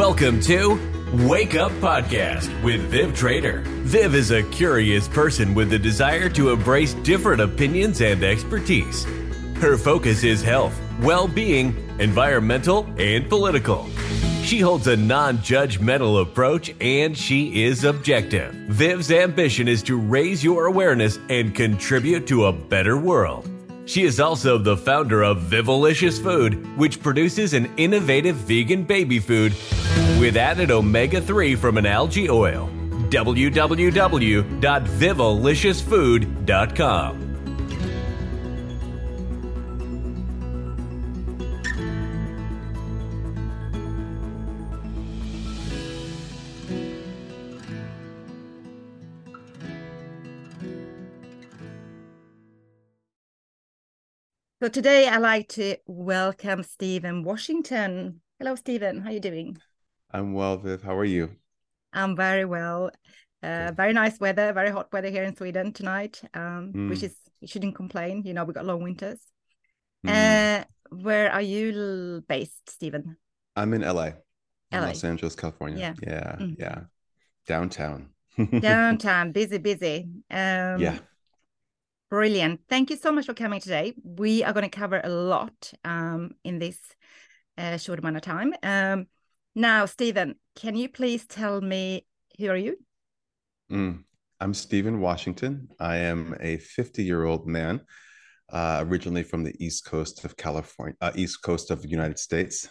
Welcome to Wake Up Podcast with Viv Trader. Viv is a curious person with the desire to embrace different opinions and expertise. Her focus is health, well-being, environmental, and political. She holds a non-judgmental approach and she is objective. Viv's ambition is to raise your awareness and contribute to a better world. She is also the founder of Vivalicious Food, which produces an innovative vegan baby food with added omega-3 from an algae oil. www.vivaliciousfood.com. So today I'd like to welcome Stephen Washington. Hello, Stephen. How are you doing? I'm well, Viv. How are you? I'm very well. Very nice weather, very hot weather here in Sweden tonight, which is, you shouldn't complain. You know, we got long winters. Where are you based, Stephen? I'm in LA, LA. Los Angeles, California. Yeah. Downtown. Downtown, busy. Yeah. Brilliant. Thank you so much for coming today. We are going to cover a lot in this short amount of time. Now, Stephen, can you please tell me, who are you? I'm Stephen Washington. I am a 50-year-old man, originally from the East Coast of California, East Coast of the United States.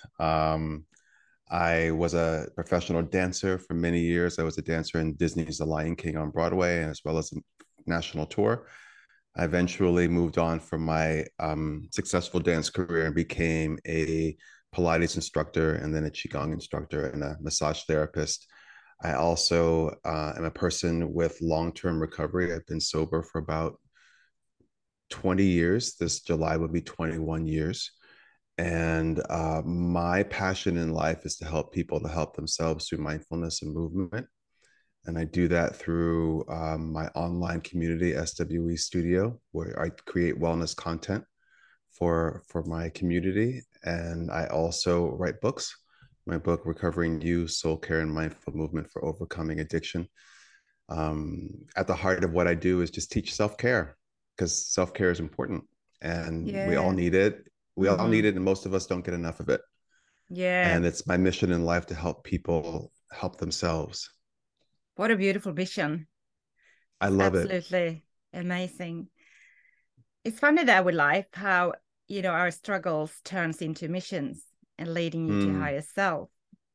I was a professional dancer for many years. I was a dancer in Disney's The Lion King on Broadway, as well as a national tour. I eventually moved on from my successful dance career and became a Pilates instructor and then a Qigong instructor and a massage therapist. I also am a person with long-term recovery. I've been sober for about 20 years. This July will be 21 years. And my passion in life is to help people to help themselves through mindfulness and movement. And I do that through my online community, SWE Studio, where I create wellness content for my community. And I also write books. My book, Recovering You, Soul Care and Mindful Movement for Overcoming Addiction. At the heart of what I do is just teach self-care, because self-care is important and we all need it. We all need it, and most of us don't get enough of it. Yeah. And it's my mission in life to help people help themselves. What a beautiful mission. I love it. Absolutely amazing. It's funny that with life, how, you know, our struggles turns into missions and leading you to higher self.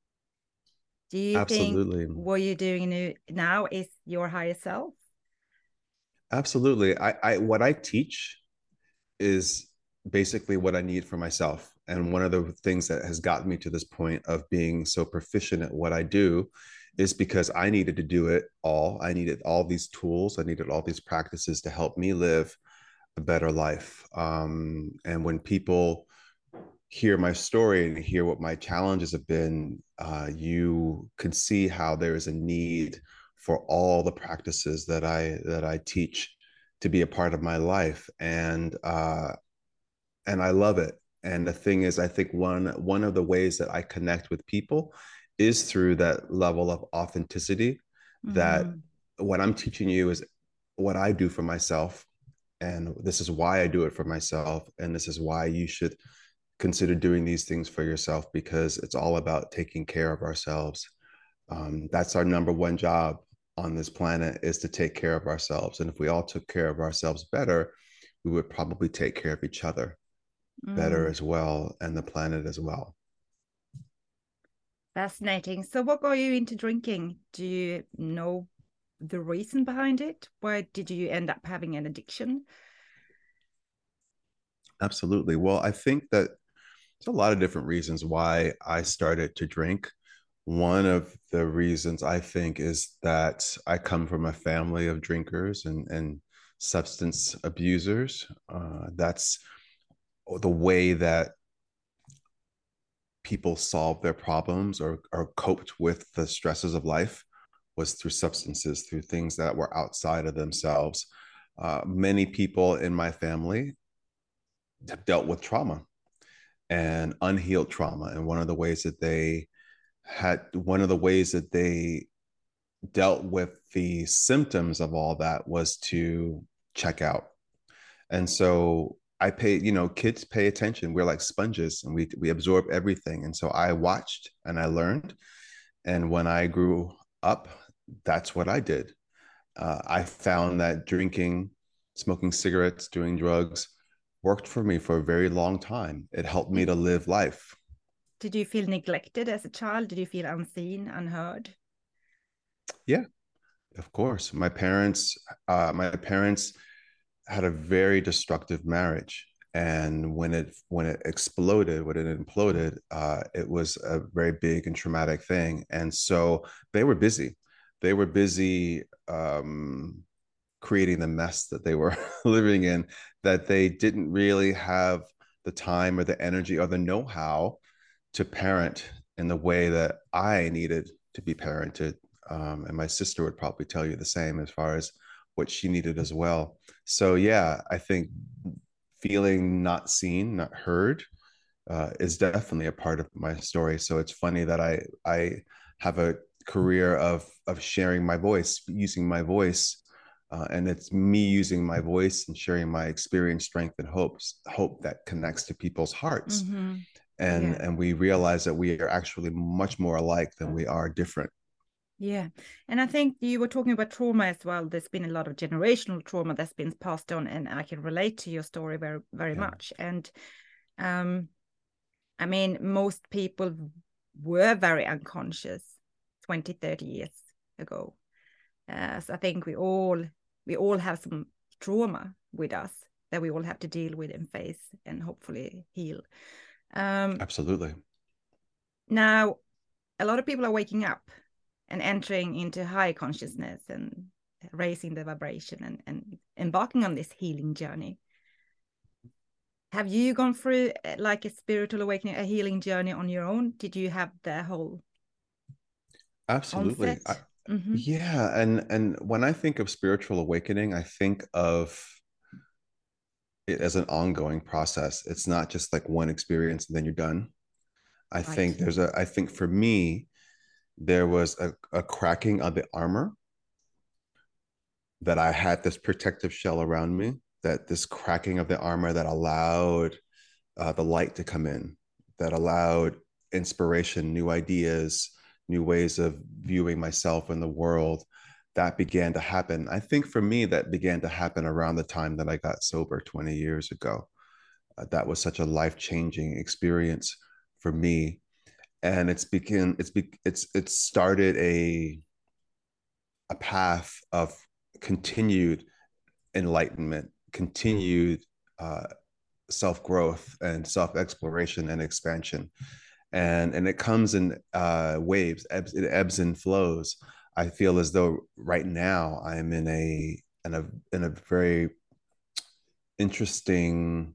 Do you think what you're doing now is your higher self? Absolutely. What I teach is basically what I need for myself. And one of the things that has gotten me to this point of being so proficient at what I do is because I needed to do it all. I needed all these tools. I needed all these practices to help me live a better life. And when people hear my story and hear what my challenges have been, you can see how there is a need for all the practices that I teach to be a part of my life. And I love it. And the thing is, I think one of the ways that I connect with people is through that level of authenticity, that what I'm teaching you is what I do for myself. And this is why I do it for myself. And this is why you should consider doing these things for yourself, because it's all about taking care of ourselves. That's our number one job on this planet, is to take care of ourselves. And if we all took care of ourselves better, we would probably take care of each other better as well, and the planet as well. Fascinating. So what got you into drinking? Do you know the reason behind it? Why did you end up having an addiction? Absolutely. Well, I think that there's a lot of different reasons why I started to drink. One of the reasons, I think, is that I come from a family of drinkers and substance abusers. That's the way that people solve their problems or coped with the stresses of life, was through substances, through things that were outside of themselves. Many people in my family have dealt with trauma and unhealed trauma. And one of the ways that they had one of the ways that they dealt with the symptoms of all that was to check out. And so I pay, kids pay attention. We're like sponges and we absorb everything. And so I watched and I learned. And when I grew up, that's what I did. I found that drinking, smoking cigarettes, doing drugs worked for me for a very long time. It helped me to live life. Did you feel neglected as a child? Did you feel unseen, unheard? Yeah, of course. My parents had a very destructive marriage. And when it exploded, when it imploded, it was a very big and traumatic thing. And so they were busy. They were busy creating the mess that they were living in, that they didn't really have the time or the energy or the know-how to parent in the way that I needed to be parented. And my sister would probably tell you the same as far as what she needed as well. So yeah, I think feeling not seen, not heard, is definitely a part of my story. So it's funny that I have a career of sharing my voice, using my voice, and it's me using my voice and sharing my experience, strength, and hope that connects to people's hearts. Mm-hmm. And we realize that we are actually much more alike than we are different. Yeah. And I think you were talking about trauma as well. There's been a lot of generational trauma that's been passed on, and I can relate to your story very, very much. And I mean, most people were very unconscious 20, 30 years ago. So I think we all have some trauma with us that we all have to deal with and face and hopefully heal. Absolutely. Now, a lot of people are waking up and entering into high consciousness and raising the vibration and embarking on this healing journey. Have you gone through like a spiritual awakening, a healing journey on your own? Did you have the whole Absolutely. Mm-hmm. Yeah. And when I think of spiritual awakening, I think of it as an ongoing process. It's not just like one experience and then you're done. I think for me, there was a cracking of the armor, that I had this protective shell around me, that this cracking of the armor that allowed the light to come in, that allowed inspiration, new ideas, new ways of viewing myself and the world. That began to happen. I think for me, that began to happen around the time that I got sober 20 years ago. That was such a life-changing experience for me. And it's started a path of continued enlightenment, continued self-growth and self-exploration and expansion. And it comes in waves, it ebbs and flows. I feel as though right now I'm in a very interesting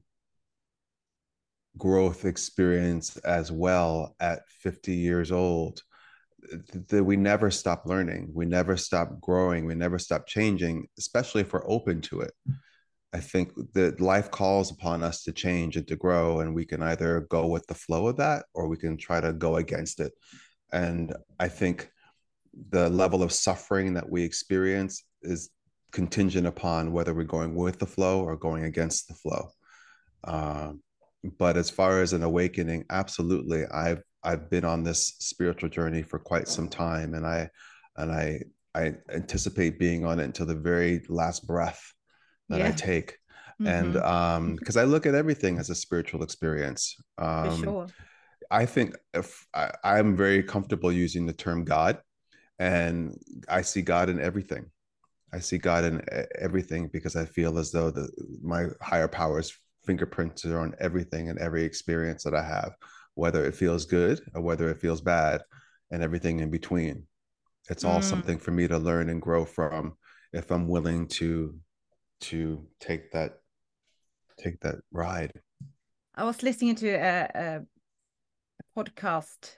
growth experience as well at 50 years old, that we never stop learning, we never stop growing, we never stop changing, especially if we're open to it. I think that life calls upon us to change and to grow, and we can either go with the flow of that or we can try to go against it. And I think the level of suffering that we experience is contingent upon whether we're going with the flow or going against the flow. But as far as an awakening, absolutely, I've been on this spiritual journey for quite some time, and I anticipate being on it until the very last breath that I take. Mm-hmm. And because I look at everything as a spiritual experience. For sure. I think if I'm very comfortable using the term God, and I see God in everything. I see God in everything because I feel as though my higher powers fingerprints are on everything and every experience that I have, whether it feels good or whether it feels bad, and everything in between. It's all something for me to learn and grow from if I'm willing to take that ride. I was listening to a podcast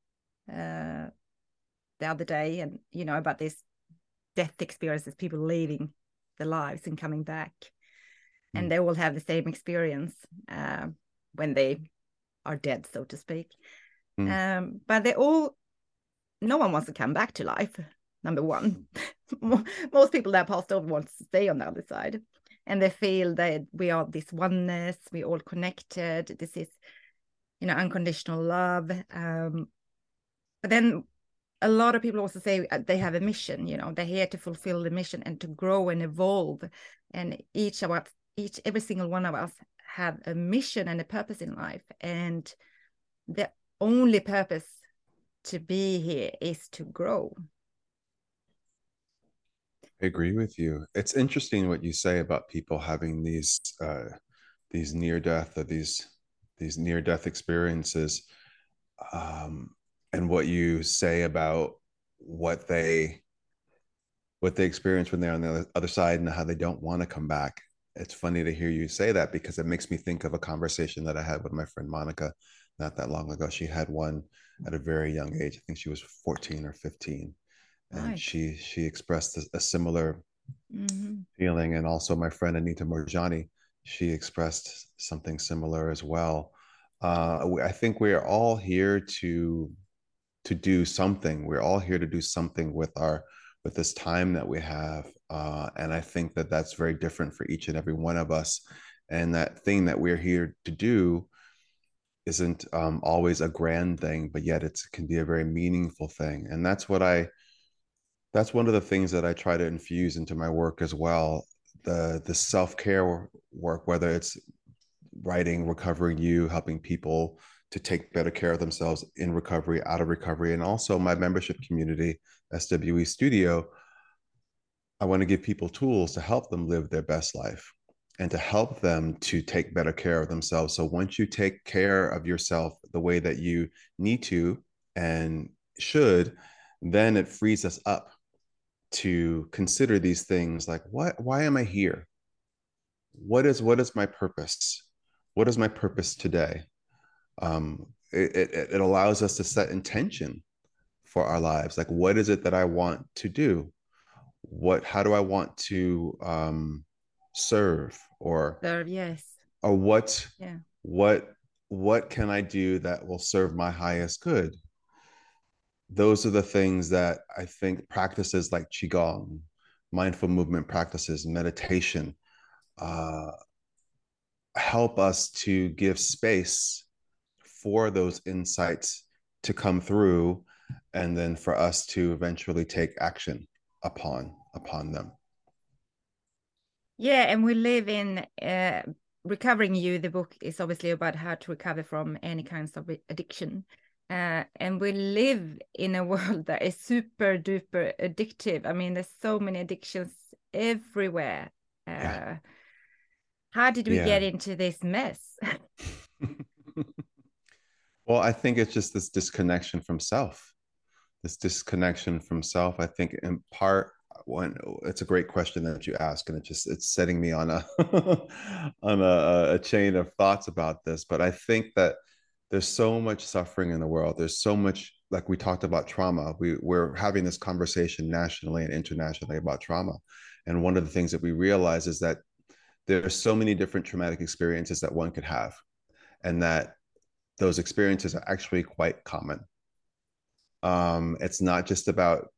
the other day, and about this death experiences, people leaving their lives and coming back, and they all have the same experience when they are dead, so to speak. But they all no one wants to come back to life, number one. Most people that passed over want to stay on the other side. And they feel that we are this oneness, we all connected. This is, unconditional love. But then a lot of people also say they have a mission, they're here to fulfill the mission and to grow and evolve. And every single one of us have a mission and a purpose in life. And the only purpose to be here is to grow. I agree with you. It's interesting what you say about people having these near death or these near death experiences, and what you say about what they experience when they're on the other side and how they don't want to come back. It's funny to hear you say that, because it makes me think of a conversation that I had with my friend Monica not that long ago. She had one at a very young age. I think she was 14 or 15. And right. she expressed a similar feeling. And also my friend Anita Morjani, she expressed something similar as well. I think we are all here to do something. We're all here to do something with this time that we have. And I think that that's very different for each and every one of us. And that thing that we're here to do isn't always a grand thing, but yet it can be a very meaningful thing. And that's one of the things that I try to infuse into my work as well. The self-care work, whether it's writing Recovering You, helping people to take better care of themselves in recovery, out of recovery, and also my membership community, SWE Studio. I want to give people tools to help them live their best life and to help them to take better care of themselves. So once you take care of yourself the way that you need to and should, then it frees us up to consider these things like, why am I here? What is my purpose? What is my purpose today? It allows us to set intention for our lives. Like, what is it that I want to do? How do I want to serve or yes, or what can I do that will serve my highest good? Those are the things that I think practices like Qigong, mindful movement practices, meditation, help us to give space for those insights to come through, and then for us to eventually take action upon them. Yeah, and we live in Recovering You. The book is obviously about how to recover from any kinds of addiction. And we live in a world that is super duper addictive. I mean, there's so many addictions everywhere. How did we get into this mess? Well, I think it's just this disconnection from self. I think in part, it's a great question that you ask, and it's setting me on a chain of thoughts about this. But I think that there's so much suffering in the world. There's so much, like we talked about trauma. We're having this conversation nationally and internationally about trauma. And one of the things that we realize is that there are so many different traumatic experiences that one could have, and that those experiences are actually quite common. It's not just about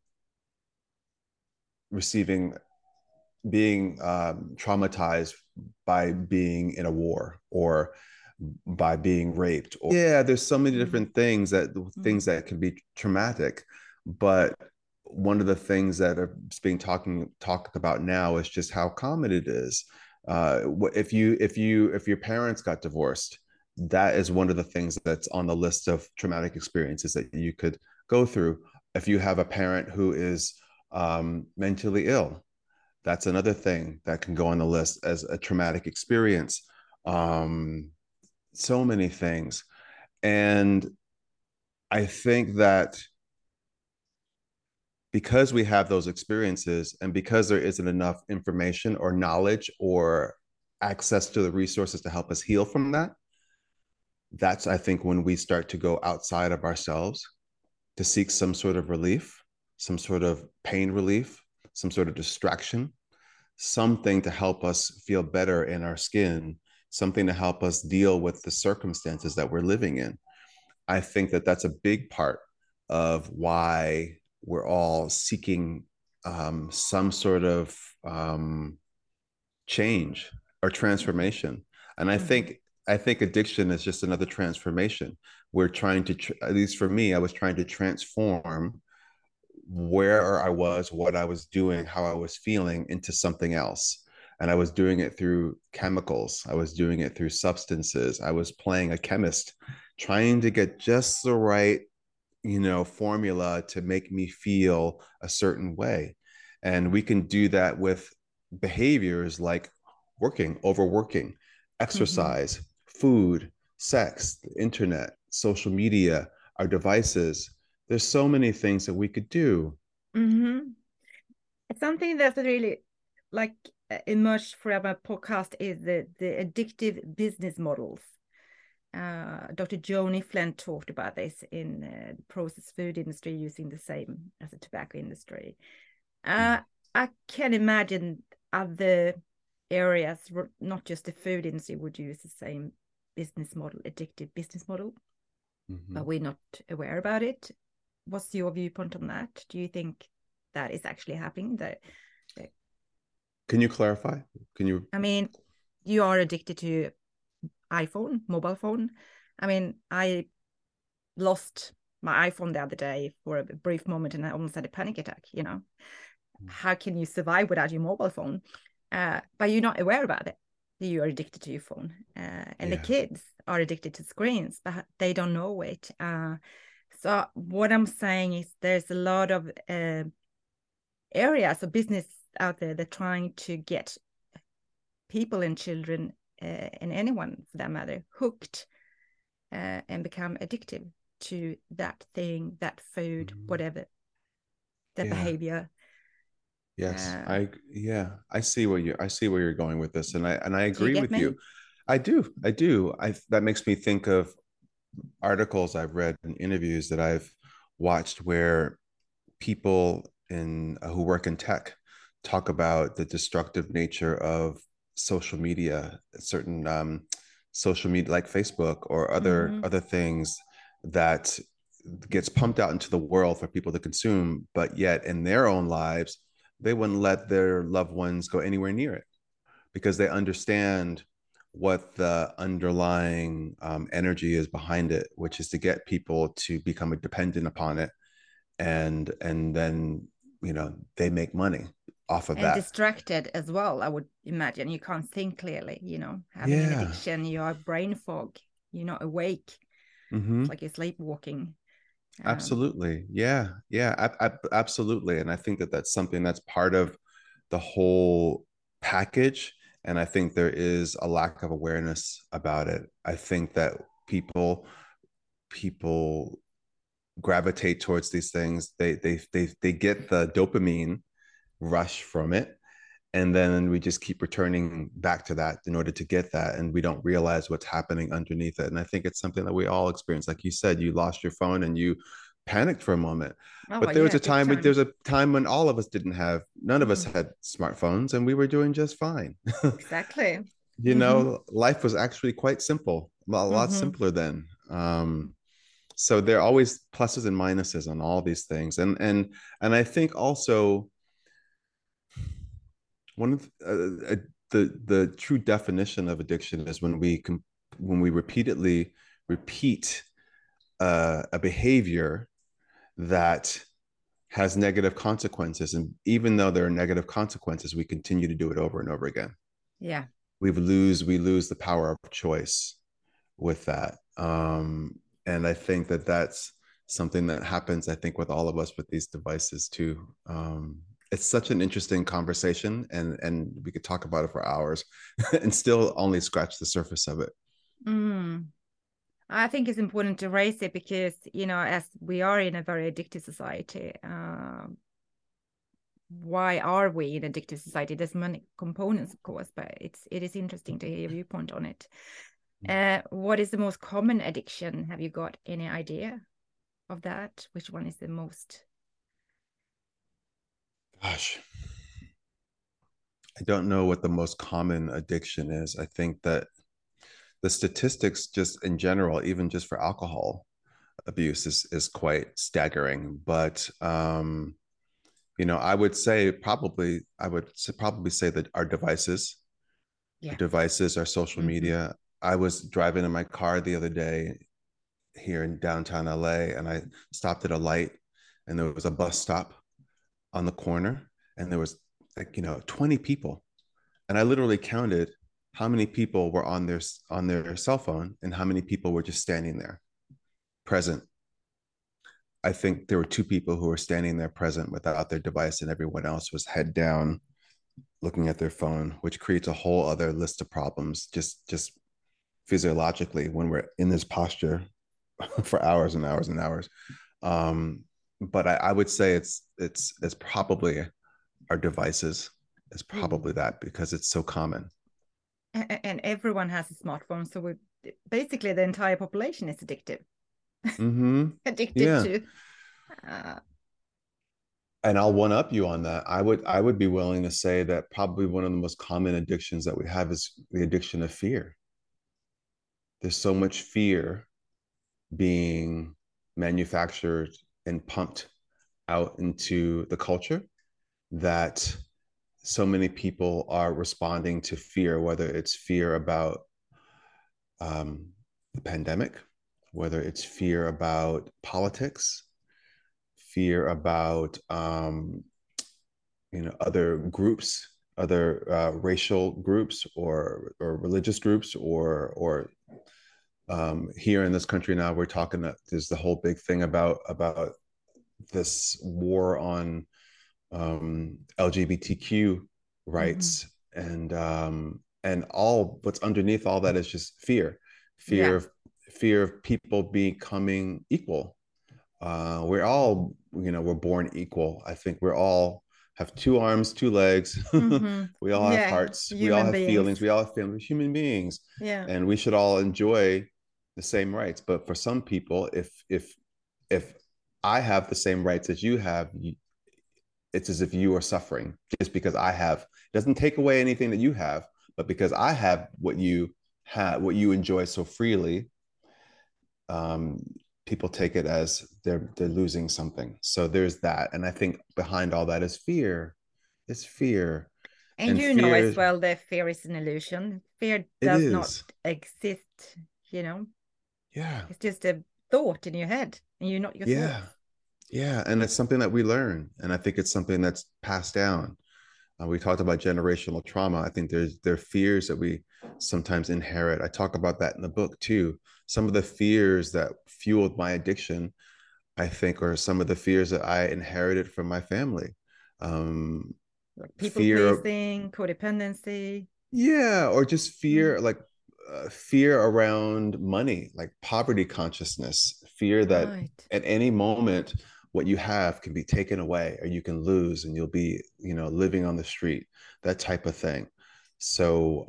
being traumatized by being in a war or by being raped. There's so many different things that can be traumatic, but one of the things that are being talked about now is just how common it is. If your parents got divorced, that is one of the things that's on the list of traumatic experiences that you could go through. If you have a parent who is mentally ill, that's another thing that can go on the list as a traumatic experience. So many things. And I think that because we have those experiences, and because there isn't enough information or knowledge or access to the resources to help us heal from that's, I think, when we start to go outside of ourselves to seek some sort of relief, some sort of pain relief, some sort of distraction, something to help us feel better in our skin, something to help us deal with the circumstances that we're living in. I think that that's a big part of why we're all seeking some sort of change or transformation. And I think addiction is just another transformation. We're trying to, at least for me, I was trying to transform where I was, what I was doing, how I was feeling into something else. And I was doing it through chemicals. I was doing it through substances. I was playing a chemist, trying to get just the right, formula to make me feel a certain way. And we can do that with behaviors like overworking, exercise, food, sex, the internet, social media, our devices. There's so many things that we could do. Something that's really like emerged from our podcast is the addictive business models. Dr. Joni Flint talked about this in the processed food industry, using the same as the tobacco industry. I can imagine other areas, not just the food industry, would use the same business model, addictive business model, but we're not aware about it. What's your viewpoint on that? Do you think that is actually happening? Can you clarify? I mean, you are addicted to iPhone, mobile phone. I mean, I lost my iPhone the other day for a brief moment and I almost had a panic attack, How can you survive without your mobile phone? But you're not aware about it. You are addicted to your phone. And the kids are addicted to screens, but they don't know it. So what I'm saying is there's a lot of areas of business out there that are trying to get people and children and anyone for that matter hooked and become addictive to that thing, that food, whatever, that behavior. Yes, I see where you're going with this, and I agree with you. I do. That makes me think of articles I've read and interviews that I've watched where people who work in tech talk about the destructive nature of social media, certain social media like Facebook or other things that gets pumped out into the world for people to consume, but yet in their own lives, they wouldn't let their loved ones go anywhere near it because they understand what the underlying energy is behind it, which is to get people to become dependent upon it, and then they make money off of that. And distracted as well, I would imagine. You can't think clearly, having an addiction, you are brain fog, you're not awake. It's like you're sleepwalking. Absolutely. Yeah. Absolutely. And I think that that's something that's part of the whole package. And I think there is a lack of awareness about it. I think that people gravitate towards these things. They get the dopamine rush from it, and then we just keep returning back to that in order to get that, and we don't realize what's happening underneath it. And I think it's something that we all experience. Like you said, you lost your phone and you panicked for a moment. But there was a time when all of us none of us had smartphones, and we were doing just fine. Exactly. Life was actually quite simple, a lot simpler then. So there are always pluses and minuses on all these things, and I think also one of the true definition of addiction is when we repeatedly repeat a behavior that has negative consequences, and even though there are negative consequences, we continue to do it over and over again. Yeah, we lose the power of choice with that. And I think that that's something that happens, I think, with all of us with these devices too. It's such an interesting conversation, and we could talk about it for hours and still only scratch the surface of it. I think it's important to raise it because, as we are in a very addictive society, why are we in addictive society? There's many components, of course, but it is interesting to hear your viewpoint on it. What is the most common addiction? Have you got any idea of that? Which one is the most? Gosh, I don't know what the most common addiction is. I think that the statistics just in general, even just for alcohol, abuse is quite staggering. But I would say probably say that our devices, our social media. I was driving in my car the other day here in downtown LA, and I stopped at a light, and there was a bus stop on the corner, and there was 20 people, and I literally counted how many people were on their cell phone and how many people were just standing there present. I think there were 2 people who were standing there present without their device, and everyone else was head down looking at their phone, which creates a whole other list of problems just physiologically when we're in this posture for hours and hours and hours. But I would say it's probably our devices. It's probably that, because it's so common. And everyone has a smartphone, so basically the entire population is addicted. Addicted to. And I'll one up you on that. I would be willing to say that probably one of the most common addictions that we have is the addiction of fear. There's so much fear being manufactured and pumped out into the culture that so many people are responding to fear, whether it's fear about the pandemic, whether it's fear about politics, fear about other groups, other racial groups or religious groups, or here in this country now we're talking that there's the whole big thing about this war on LGBTQ rights, and all what's underneath all that is just fear of people becoming equal. We're all, we're born equal. I think we're all have 2 arms, 2 legs. We all have hearts. We all have feelings. We all have families, human beings. And we should all enjoy the same rights. But for some people, if I have the same rights as you have, it's as if you are suffering just because I have. It doesn't take away anything that you have, but because I have what you have, what you enjoy so freely, people take it as they're losing something. So there's that. And I think behind all that is fear. It's fear. And you know as well that fear is an illusion. Fear does not exist, Yeah. It's just a thought in your head, and you're not your thoughts. Yeah. And it's something that we learn. And I think it's something that's passed down. We talked about generational trauma. I think there are fears that we sometimes inherit. I talk about that in the book too. Some of the fears that fueled my addiction, I think, are some of the fears that I inherited from my family. People pleasing, codependency. Yeah, or just fear, like fear around money, like poverty consciousness, fear that at any moment what you have can be taken away, or you can lose, and you'll be, living on the street, that type of thing. So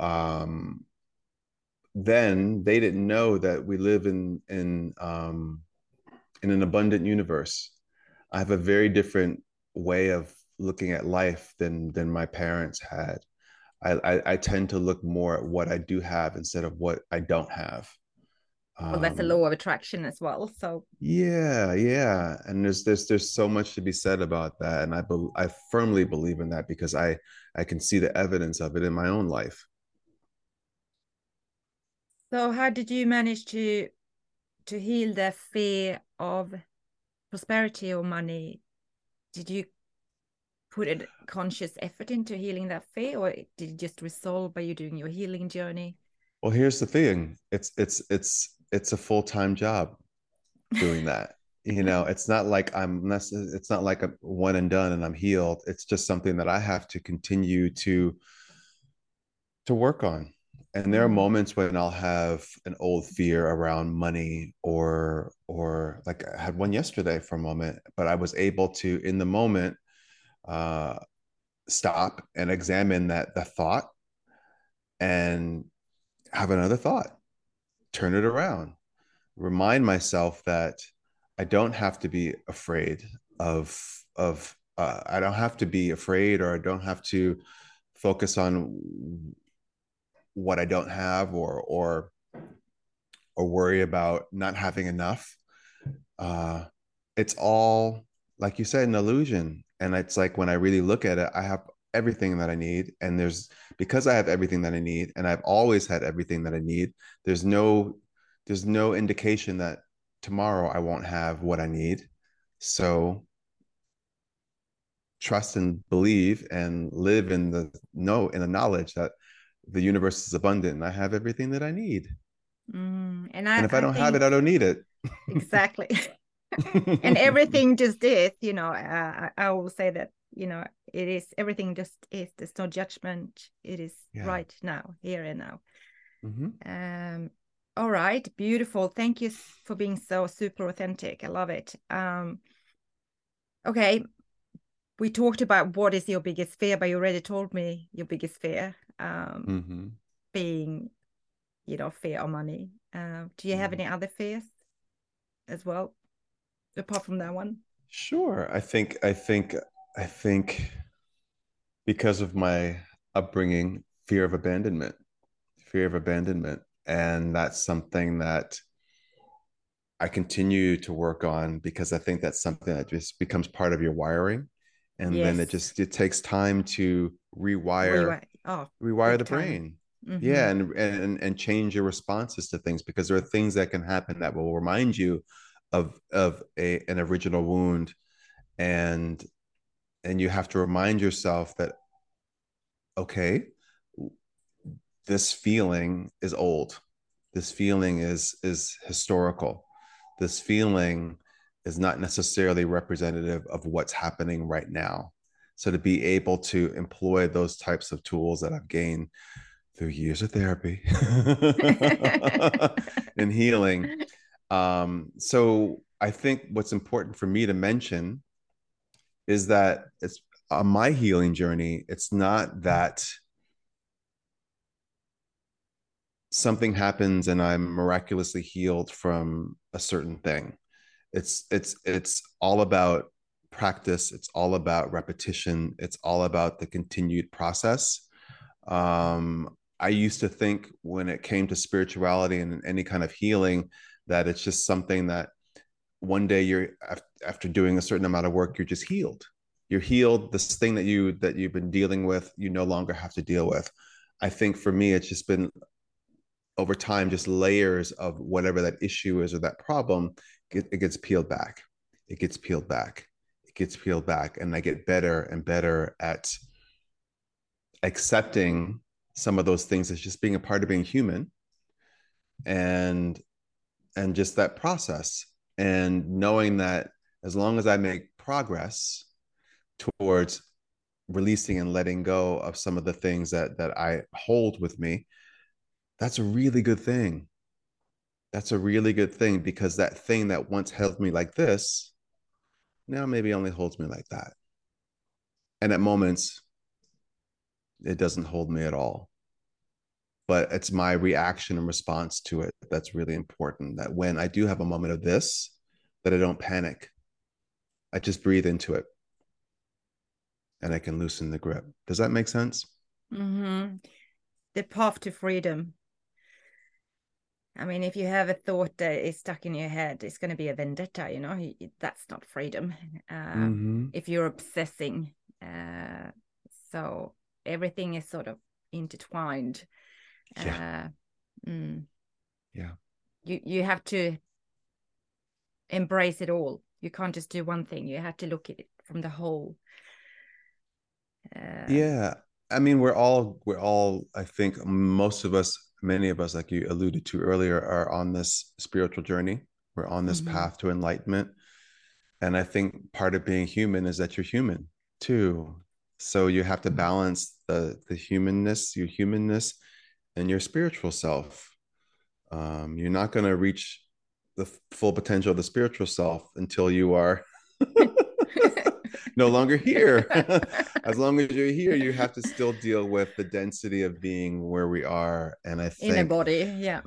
then they didn't know that we live in an abundant universe. I have a very different way of looking at life than my parents had. I tend to look more at what I do have instead of what I don't have. Well, that's a law of attraction as well. So yeah, and there's so much to be said about that, and I firmly believe in that because I can see the evidence of it in my own life. So how did you manage to heal the fear of prosperity or money? Did you put a conscious effort into healing that fear, or did it just resolve by you doing your healing journey? Well, here's the thing. It's a full-time job doing that. It's not like it's not like a one and done and I'm healed. It's just something that I have to continue to work on. And there are moments when I'll have an old fear around money, or like I had one yesterday for a moment, but I was able to, in the moment, stop and examine the thought and have another thought, turn it around, remind myself that I don't have to be afraid of I don't have to be afraid, or I don't have to focus on what I don't have, or worry about not having enough. it's all, like you said, an illusion. And it's like, when I really look at it, I have everything that I need. And because I have everything that I need, and I've always had everything that I need, there's no indication that tomorrow I won't have what I need. So trust and believe and live in the knowledge that the universe is abundant and I have everything that I need. And if I don't have it, think I don't need it. exactly. And everything just is, I will say that, it is, everything just is. There's no judgment. It is right now, here and now. All right, beautiful. Thank you for being so super authentic. I love it. Okay, we talked about what is your biggest fear, but you already told me your biggest fear, being, fear of money. Do you have any other fears as well, apart from that one? Sure. I think because of my upbringing, fear of abandonment. And that's something that I continue to work on, because I think that's something that just becomes part of your wiring. And then it takes time to rewire the brain. Yeah. And change your responses to things, because there are things that can happen that will remind you of an original wound. And you have to remind yourself that, okay, this feeling is old. This feeling is historical. This feeling is not necessarily representative of what's happening right now. So to be able to employ those types of tools that I've gained through years of therapy and healing. So I think what's important for me to mention is that it's on my healing journey, it's not that something happens and I'm miraculously healed from a certain thing. It's all about practice. It's all about repetition. It's all about the continued process. I used to think, when it came to spirituality and any kind of healing, that it's just something that one day you're, after doing a certain amount of work, you're just healed. You're healed. This thing that you've been dealing with, you no longer have to deal with. I think for me, it's just been, over time, just layers of whatever that issue is or that problem. It gets peeled back. It gets peeled back. It gets peeled back. And I get better and better at accepting some of those things as just being a part of being human, and just that process, and knowing that as long as I make progress towards releasing and letting go of some of the things that I hold with me, that's a really good thing. That's a really good thing, because that thing that once held me like this, now maybe only holds me like that. And at moments, it doesn't hold me at all. But it's my reaction and response to it that's really important. That when I do have a moment of this, that I don't panic. I just breathe into it, and I can loosen the grip. Does that make sense? The path to freedom. I mean, if you have a thought that is stuck in your head, it's going to be a vendetta, that's not freedom. If you're obsessing. So everything is sort of intertwined. Yeah. You have to embrace it all. You can't just do one thing. You have to look at it from the whole. Yeah. I mean, we're all, I think most of us, many of us, like you alluded to earlier, are on this spiritual journey. We're on this path to enlightenment. And I think part of being human is that you're human too. So you have to balance the humanness, your humanness, and your spiritual self. You're not going to reach the full potential of the spiritual self until you are no longer here. As long as you're here, you have to still deal with the density of being where we are. And I think in a body, yeah.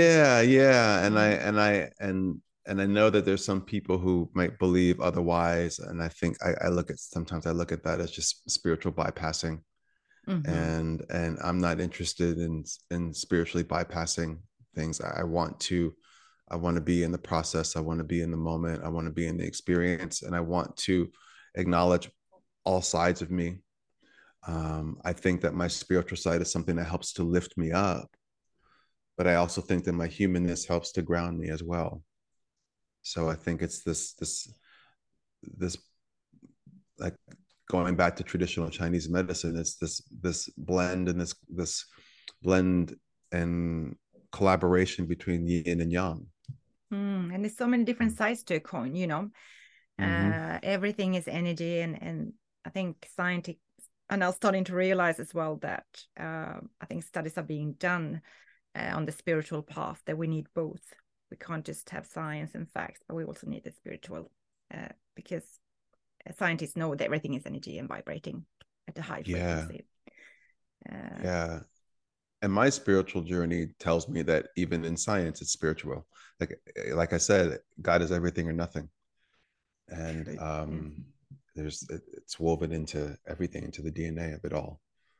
And I know that there's some people who might believe otherwise. And I think sometimes I look at that as just spiritual bypassing. And I'm not interested in spiritually bypassing things. I want to I want to be in the process. I want to be in the moment. I want to be in the experience. And I want to acknowledge all sides of me. I think that my spiritual side is something that helps to lift me up. But I also think that my humanness helps to ground me as well. So I think it's this like going back to traditional Chinese medicine, it's this blend and this blend and collaboration between yin and yang. And there's so many different sides to a coin, you know. Everything is energy, and I think scientists are now starting to realize as well that I think studies are being done on the spiritual path, that we need both. We can't just have science and facts, but we also need the spiritual, because scientists know that everything is energy and vibrating at a high frequency. And my spiritual journey tells me that even in science, it's spiritual. Like I said, God is everything or nothing. And it's woven into everything, into the DNA of it all.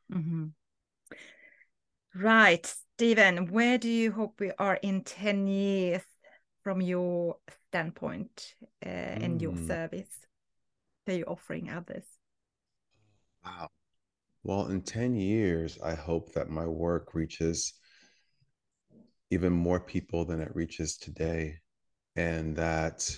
Right. Stephen, where do you hope we are in 10 years from your standpoint and your service that you're offering others? Wow. Well, in 10 years, I hope that my work reaches even more people than it reaches today, and that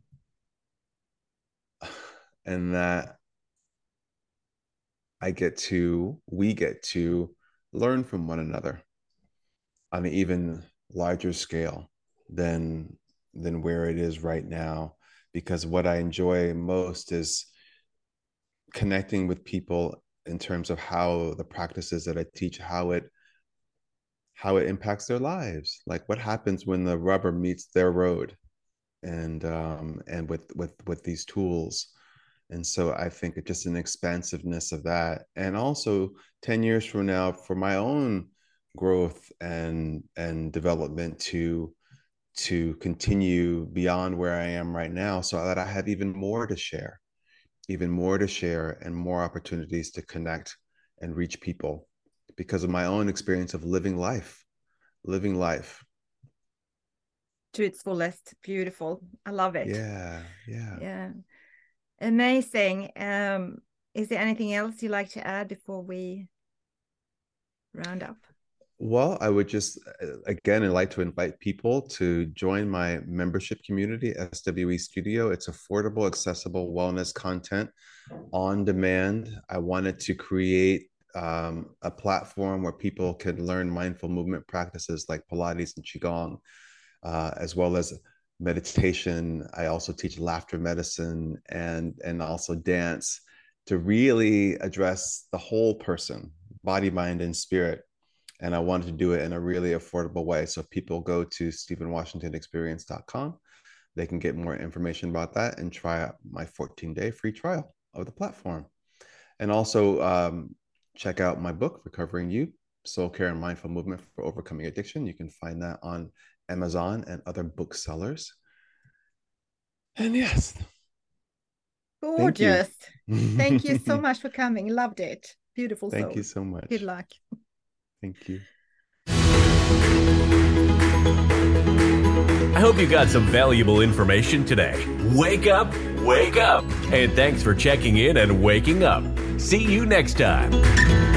we get to learn from one another on an even larger scale than where it is right now. Because what I enjoy most is connecting with people in terms of how the practices that I teach, how it impacts their lives. Like what happens when the rubber meets their road, and with these tools. And so I think it's just an expansiveness of that. And also 10 years from now, for my own growth and development to continue beyond where I am right now, so that I have even more to share and more opportunities to connect and reach people because of my own experience of living life to its fullest. Beautiful. I love it. Yeah. Amazing. Is there anything else you'd like to add before we round up? Well, I would just, again, I'd like to invite people to join my membership community, SWE Studio. It's affordable, accessible wellness content on demand. I wanted to create a platform where people can learn mindful movement practices like Pilates and Qigong, as well as meditation. I also teach laughter medicine and also dance, to really address the whole person, body, mind, and spirit. And I wanted to do it in a really affordable way. So if people go to StephenWashingtonExperience.com, they can get more information about that and try out my 14-day free trial of the platform. And also check out my book, Recovering You, Soul Care and Mindful Movement for Overcoming Addiction. You can find that on Amazon and other booksellers. And yes. Gorgeous. Thank you so much for coming. Loved it. Beautiful. Thank you so much. Good luck. Thank you. I hope you got some valuable information today. Wake up, wake up. And thanks for checking in and waking up. See you next time.